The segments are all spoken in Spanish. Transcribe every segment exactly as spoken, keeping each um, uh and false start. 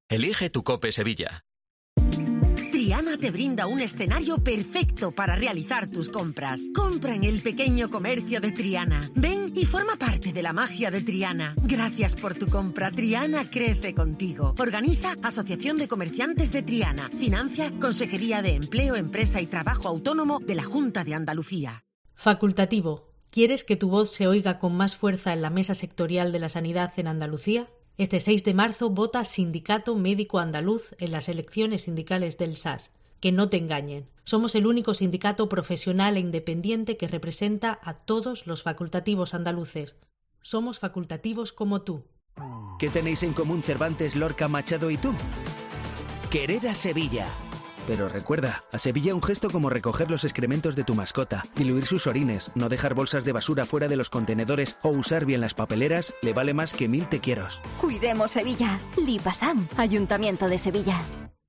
Elige tu Cope Sevilla. Triana te brinda un escenario perfecto para realizar tus compras. Compra en el pequeño comercio de Triana. Ven y forma parte de la magia de Triana. Gracias por tu compra. Triana crece contigo. Organiza Asociación de Comerciantes de Triana. Financia Consejería de Empleo, Empresa y Trabajo Autónomo de la Junta de Andalucía. Facultativo. ¿Quieres que tu voz se oiga con más fuerza en la mesa sectorial de la sanidad en Andalucía? Este seis de marzo vota Sindicato Médico Andaluz en las elecciones sindicales del S A S. Que no te engañen. Somos el único sindicato profesional e independiente que representa a todos los facultativos andaluces. Somos facultativos como tú. ¿Qué tenéis en común Cervantes, Lorca, Machado y tú? Querer a Sevilla. Pero recuerda, a Sevilla un gesto como recoger los excrementos de tu mascota, diluir sus orines, no dejar bolsas de basura fuera de los contenedores o usar bien las papeleras le vale más que mil te quieros. Cuidemos Sevilla. Lipasam, Ayuntamiento de Sevilla.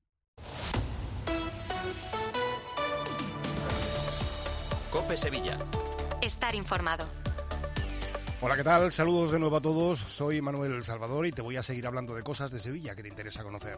Cope Sevilla. Estar informado. Hola, ¿qué tal? Saludos de nuevo a todos. Soy Manuel Salvador y te voy a seguir hablando de cosas de Sevilla que te interesa conocer.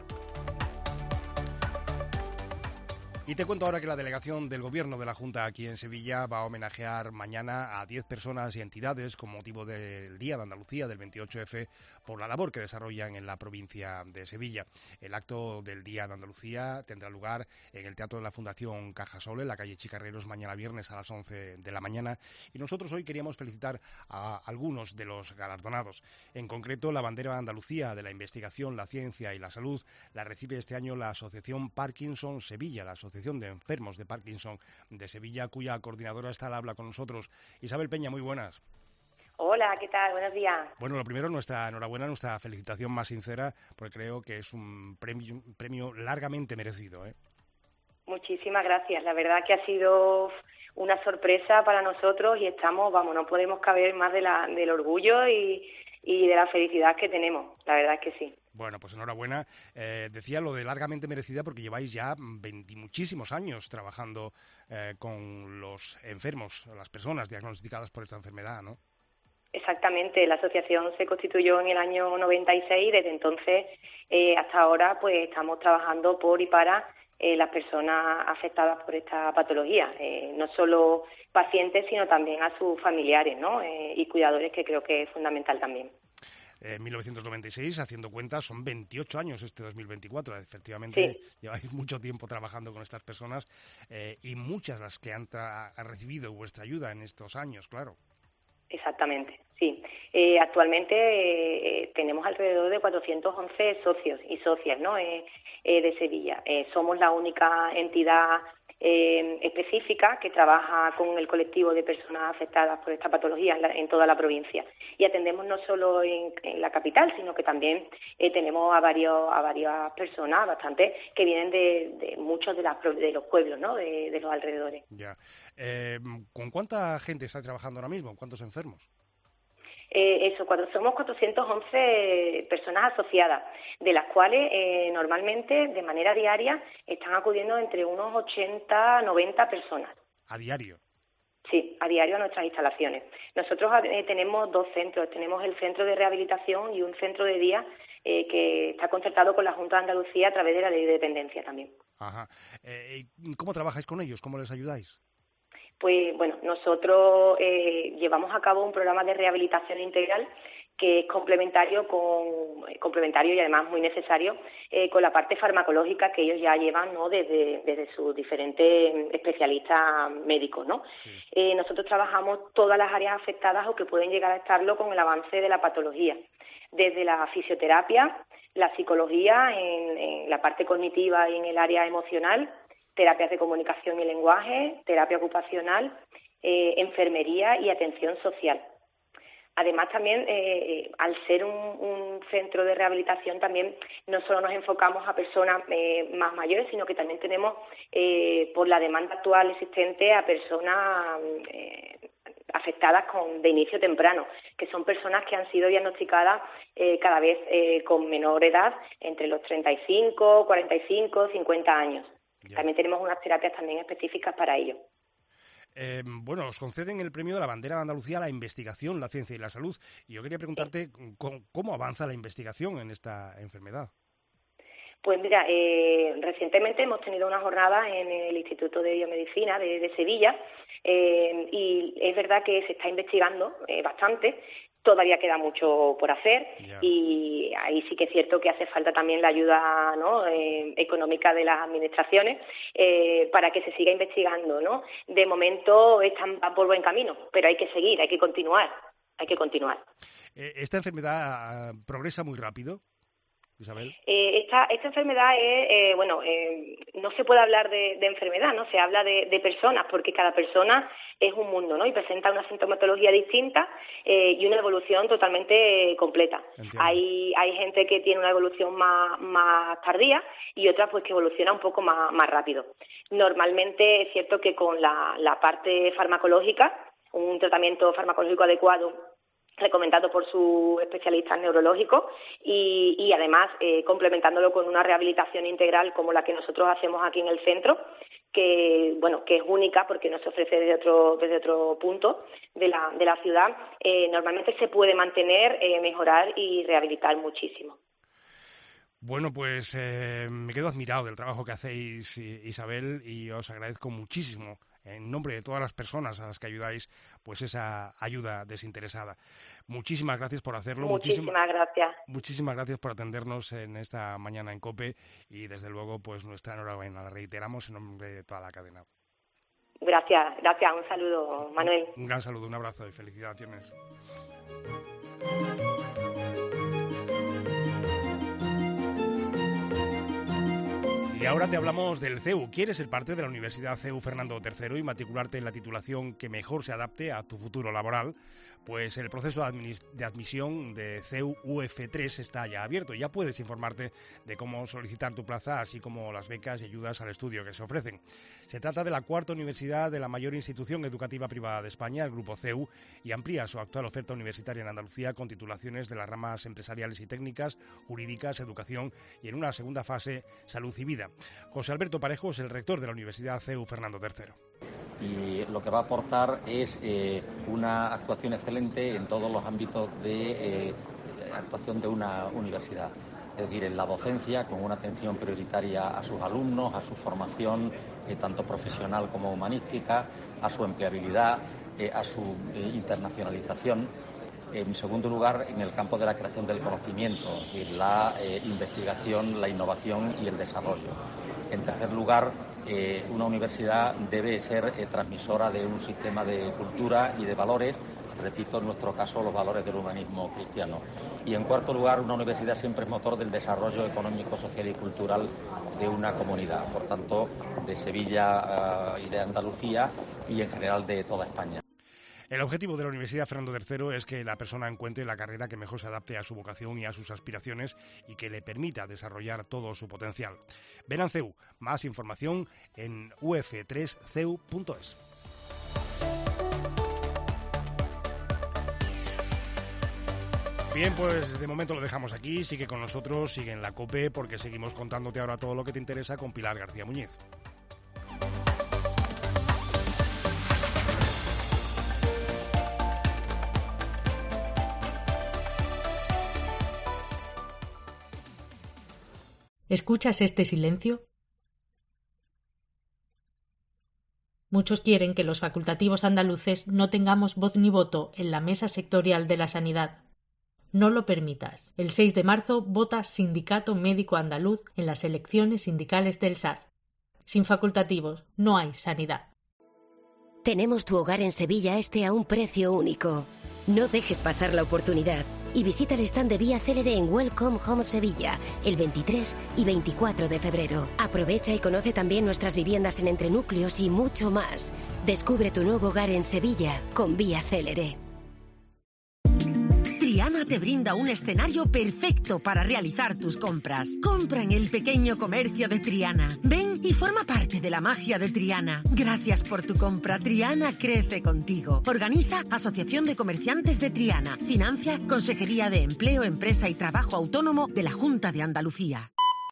Y te cuento ahora que la delegación del Gobierno de la Junta aquí en Sevilla va a homenajear mañana a diez personas y entidades con motivo del Día de Andalucía del veintiocho efe por la labor que desarrollan en la provincia de Sevilla. El acto del Día de Andalucía tendrá lugar en el Teatro de la Fundación Cajasol, en la calle Chicarreros, mañana viernes a las once de la mañana. Y nosotros hoy queríamos felicitar a algunos de los galardonados. En concreto, la bandera de Andalucía de la investigación, la ciencia y la salud la recibe este año la Asociación Parkinson Sevilla, la Asociación de Enfermos de Parkinson de Sevilla, cuya coordinadora está al habla con nosotros. Isabel Peña, muy buenas. Hola, ¿qué tal? Buenos días. Bueno, lo primero, nuestra enhorabuena, nuestra felicitación más sincera, porque creo que es un premio, un premio largamente merecido, ¿eh? Muchísimas gracias. La verdad que ha sido una sorpresa para nosotros y estamos, vamos, no podemos caber más de la, del orgullo y, y de la felicidad que tenemos. La verdad es que sí. Bueno, pues enhorabuena. Eh, decía lo de largamente merecida porque lleváis ya veinte, muchísimos años trabajando eh, con los enfermos, las personas diagnosticadas por esta enfermedad, ¿no? Exactamente. La asociación se constituyó en el año noventa y seis y desde entonces eh, hasta ahora pues estamos trabajando por y para eh, las personas afectadas por esta patología. Eh, no solo pacientes, sino también a sus familiares, ¿no? Eh, y cuidadores, que creo que es fundamental también. En mil novecientos noventa y seis, haciendo cuentas, son veintiocho años este dos mil veinticuatro. Efectivamente, sí. Lleváis mucho tiempo trabajando con estas personas eh, y muchas las que han, tra- han recibido vuestra ayuda en estos años, claro. Exactamente, sí. Eh, actualmente eh, tenemos alrededor de cuatrocientos once socios y socias, ¿no? Eh, eh, de Sevilla. Eh, somos la única entidad eh, específica que trabaja con el colectivo de personas afectadas por esta patología en, la, en toda la provincia. Y atendemos no solo en, en la capital, sino que también eh, tenemos a varios a varias personas, bastante, que vienen de, de muchos de, las, de los pueblos, ¿no? De, de los alrededores. Ya. Eh, ¿Con cuánta gente estáis trabajando ahora mismo? ¿Cuántos enfermos? Eh, eso, cuando somos cuatrocientas once personas asociadas, de las cuales eh, normalmente de manera diaria están acudiendo entre unos ochenta a noventa personas. ¿A diario? Sí, a diario a nuestras instalaciones. Nosotros eh, tenemos dos centros, tenemos el centro de rehabilitación y un centro de día eh, que está concertado con la Junta de Andalucía a través de la Ley de Dependencia también. Ajá. Eh, ¿Cómo trabajáis con ellos? ¿Cómo les ayudáis? Pues bueno, nosotros eh, llevamos a cabo un programa de rehabilitación integral que es complementario con complementario y además muy necesario eh, con la parte farmacológica que ellos ya llevan, ¿no? desde desde sus diferentes especialistas médicos, ¿no? Sí. Eh, nosotros trabajamos todas las áreas afectadas o que pueden llegar a estarlo con el avance de la patología, desde la fisioterapia, la psicología en, en la parte cognitiva y en el área emocional, terapias de comunicación y lenguaje, terapia ocupacional, eh, enfermería y atención social. Además, también, eh, al ser un, un centro de rehabilitación, también no solo nos enfocamos a personas eh, más mayores, sino que también tenemos, eh, por la demanda actual existente, a personas eh, afectadas con de inicio temprano, que son personas que han sido diagnosticadas eh, cada vez eh, con menor edad, entre los treinta y cinco, cuarenta y cinco, cincuenta años. Ya. También tenemos unas terapias también específicas para ello. Eh, bueno, os conceden el premio de la bandera de Andalucía a la investigación, la ciencia y la salud. Y yo quería preguntarte sí. cómo, cómo avanza la investigación en esta enfermedad. Pues mira, eh, recientemente hemos tenido una jornada en el Instituto de Biomedicina de, de Sevilla eh, y es verdad que se está investigando eh, bastante. Todavía queda mucho por hacer yeah. y ahí sí que es cierto que hace falta también la ayuda, ¿no?, eh, económica de las administraciones eh, para que se siga investigando, ¿no? De momento están por buen camino, pero hay que seguir, hay que continuar, hay que continuar. ¿Esta enfermedad progresa muy rápido, Isabel? Eh, esta, esta enfermedad es, eh, bueno, eh, no se puede hablar de, de enfermedad, no se habla de, de personas, porque cada persona es un mundo, ¿no? Y presenta una sintomatología distinta eh, y una evolución totalmente eh, completa. Hay, hay gente que tiene una evolución más, más tardía y otra pues que evoluciona un poco más, más rápido. Normalmente es cierto que con la, la parte farmacológica, un tratamiento farmacológico adecuado recomendado por sus especialistas neurológicos y, y además eh, complementándolo con una rehabilitación integral como la que nosotros hacemos aquí en el centro, que bueno que es única porque no se ofrece desde otro desde otro punto de la de la ciudad. Eh, normalmente se puede mantener, eh, mejorar y rehabilitar muchísimo. Bueno, pues eh, me quedo admirado del trabajo que hacéis, Isabel, y os agradezco muchísimo, en nombre de todas las personas a las que ayudáis, pues esa ayuda desinteresada. Muchísimas gracias por hacerlo. Muchísimas muchísima, gracias. Muchísimas gracias por atendernos en esta mañana en COPE y, desde luego, pues nuestra enhorabuena. La reiteramos en nombre de toda la cadena. Gracias, gracias. Un saludo, Manuel. Un gran saludo, un abrazo y felicitaciones. Y ahora te hablamos del C E U. ¿Quieres ser parte de la Universidad C E U Fernando tercero y matricularte en la titulación que mejor se adapte a tu futuro laboral? Pues el proceso de admisión de C E U U F tres está ya abierto. Ya puedes informarte de cómo solicitar tu plaza, así como las becas y ayudas al estudio que se ofrecen. Se trata de la cuarta universidad de la mayor institución educativa privada de España, el Grupo C E U, y amplía su actual oferta universitaria en Andalucía con titulaciones de las ramas empresariales y técnicas, jurídicas, educación y, en una segunda fase, salud y vida. José Alberto Parejo es el rector de la Universidad C E U Fernando tercero. Y lo que va a aportar es eh, una actuación excelente en todos los ámbitos de eh, actuación de una universidad. Es decir, en la docencia, con una atención prioritaria a sus alumnos, a su formación, eh, tanto profesional como humanística, a su empleabilidad, eh, a su eh, internacionalización. En segundo lugar, en el campo de la creación del conocimiento, es decir, la eh, investigación, la innovación y el desarrollo. En tercer lugar, eh, una universidad debe ser eh, transmisora de un sistema de cultura y de valores, repito, en nuestro caso, los valores del humanismo cristiano. Y en cuarto lugar, una universidad siempre es motor del desarrollo económico, social y cultural de una comunidad, por tanto, de Sevilla uh, y de Andalucía y en general de toda España. El objetivo de la Universidad Fernando tercero es que la persona encuentre la carrera que mejor se adapte a su vocación y a sus aspiraciones y que le permita desarrollar todo su potencial. Ven a C E U. Más información en u f tres c e u punto es. Bien, pues de momento lo dejamos aquí. Sigue con nosotros, sigue en la COPE, porque seguimos contándote ahora todo lo que te interesa con Pilar García Muñiz. ¿Escuchas este silencio? Muchos quieren que los facultativos andaluces no tengamos voz ni voto en la mesa sectorial de la sanidad. No lo permitas. El seis de marzo vota Sindicato Médico Andaluz en las elecciones sindicales del S A S. Sin facultativos no hay sanidad. Tenemos tu hogar en Sevilla este a un precio único. No dejes pasar la oportunidad y visita el stand de Vía Célere en Welcome Home Sevilla el veintitrés y veinticuatro de febrero. Aprovecha y conoce también nuestras viviendas en entrenúcleos y mucho más. Descubre tu nuevo hogar en Sevilla con Vía Célere. Triana te brinda un escenario perfecto para realizar tus compras. Compra en el pequeño comercio de Triana. Ven y forma parte de la magia de Triana. Gracias por tu compra. Triana crece contigo. Organiza Asociación de Comerciantes de Triana. Financia Consejería de Empleo, Empresa y Trabajo Autónomo de la Junta de Andalucía.